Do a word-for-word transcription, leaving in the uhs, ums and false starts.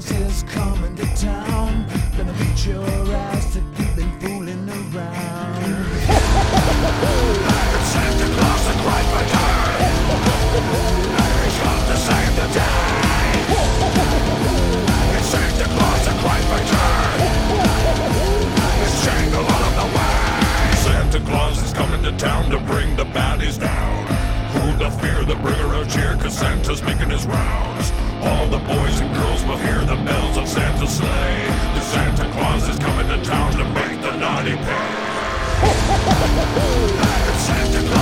Claus is coming to town. Gonna beat your ass if you've been fooling around. Santa Claus and cry for turn. He's come to save the day. It's Santa Claus and cry for turn. It's Jingle all of the way. Santa Claus is coming to town to bring the baddies down. Who the fear, the bringer of cheer, cause Santa's making his rounds. All the boys and girls will hear the bells of Santa's sleigh. The Santa Claus is coming to town to make the naughty pay. Santa Claus.